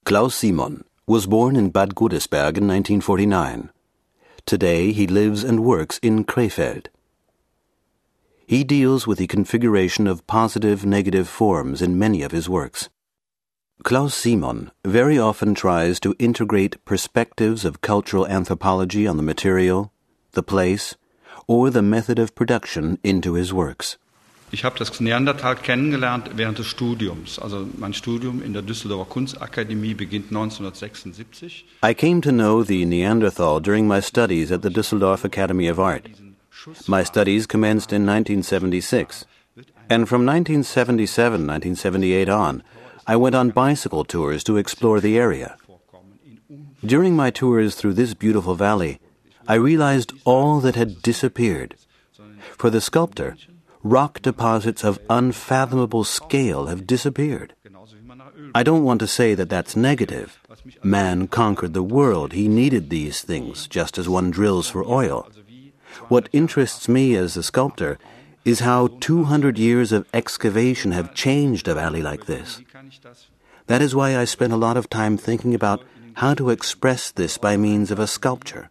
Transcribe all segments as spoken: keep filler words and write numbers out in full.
Klaus Simon was born in Bad Godesberg in nineteen forty-nine. Today he lives and works in Krefeld. He deals with the configuration of positive-negative forms in many of his works. Klaus Simon very often tries to integrate perspectives of cultural anthropology on the material, the place, or the method of production into his works. Ich habe das Neandertal kennengelernt während des Studiums. Also mein Studium in der Düsseldorfer Kunstakademie beginnt neunzehnhundertsechsundsiebzig. I came to know the Neanderthal during my studies at the Düsseldorf Academy of Art. My studies commenced in nineteen seventy-six, and from nineteen seventy-seven to nineteen seventy-eight on, I went on bicycle tours to explore the area. During my tours through this beautiful valley, I realized all that had disappeared. For the sculptor, rock deposits of unfathomable scale have disappeared. I don't want to say that that's negative. Man conquered the world. He needed these things, just as one drills for oil. What interests me as a sculptor is how two hundred years of excavation have changed a valley like this. That is why I spent a lot of time thinking about how to express this by means of a sculpture.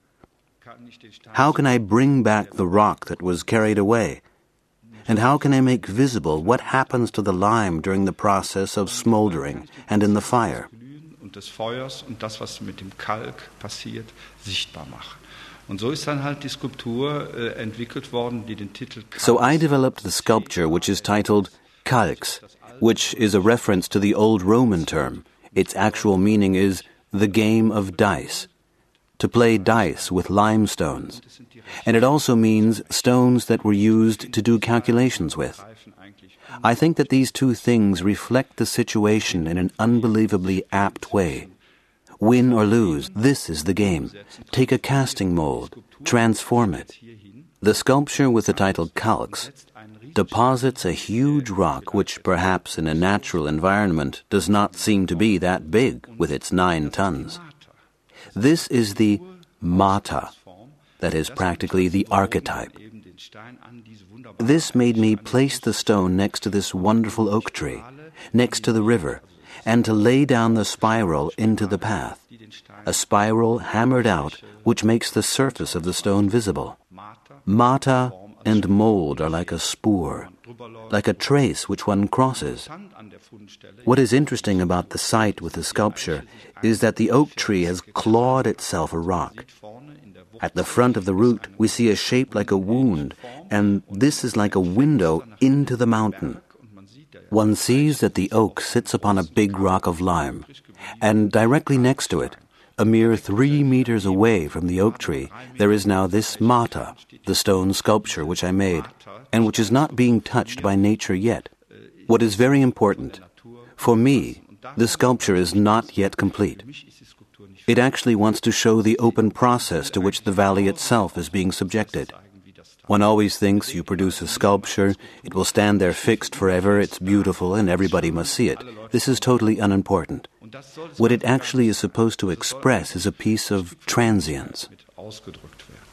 How can I bring back the rock that was carried away? And how can I make visible what happens to the lime during the process of smoldering and in the fire? Und des Feuers und das, was mit dem Kalk passiert, sichtbar machen. Und so ist dann halt die Skulptur äh, entwickelt worden, die den Titel Kalks. So I developed the sculpture which is titled Kalx, which is a reference to the old Roman term. Its actual meaning is the game of dice, to play dice with limestones. And it also means stones that were used to do calculations with. I think that these two things reflect the situation in an unbelievably apt way. Win or lose, this is the game. Take a casting mold, transform it. The sculpture with the title Kalx deposits a huge rock which perhaps in a natural environment does not seem to be that big with its nine tons. This is the Mata, that is practically the archetype. This made me place the stone next to this wonderful oak tree, next to the river, and to lay down the spiral into the path, a spiral hammered out which makes the surface of the stone visible. Mata and mold are like a spoor, like a trace which one crosses. What is interesting about the site with the sculpture is that the oak tree has clawed itself a rock. At the front of the root, we see a shape like a wound, and this is like a window into the mountain. One sees that the oak sits upon a big rock of lime, and directly next to it, a mere three meters away from the oak tree, there is now this Mata, the stone sculpture which I made, and which is not being touched by nature yet. What is very important, for me, the sculpture is not yet complete. It actually wants to show the open process to which the valley itself is being subjected. One always thinks you produce a sculpture, it will stand there fixed forever, it's beautiful, and everybody must see it. This is totally unimportant. What it actually is supposed to express is a piece of transience. Ausgedrückt werden.